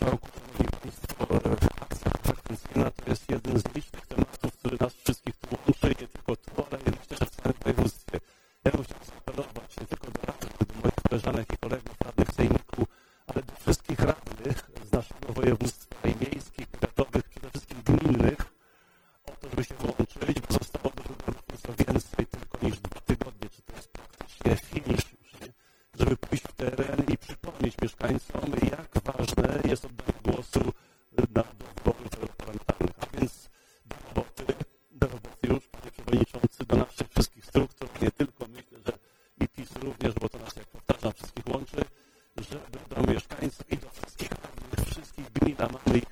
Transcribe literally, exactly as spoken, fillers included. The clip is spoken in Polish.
Marszałku, Szanowni Państwo, akcja frekwencyjna to jest jeden z licznych tematów, który nas wszystkich tu łączy, nie tylko tu, ale i myślę, że w całym województwie. Ja bym chciał zaapelować nie tylko do radnych, do moich koleżanek i kolegów radnych w Sejmiku, ale do wszystkich radnych z naszego województwa i miejskich, powiatowych, przede wszystkim gminnych, o to, żeby się włączyć, bo zostało do wyborów nieco więcej tylko niż dwa tygodnie, czy to jest praktycznie finisz już, nie? Żeby pójść w teren i przypomnieć mieszkańcom, jak ważne jest oddanie głosu na wyborach europarlamentarnych. A więc do roboty, do roboty już, panie przewodniczący, do naszych wszystkich struktur, nie tylko, myślę, że i PiS również, bo to nas, jak powtarzam, wszystkich łączy, żeby do mieszkańców i do wszystkich radnych, wszystkich gmin, a mamy ich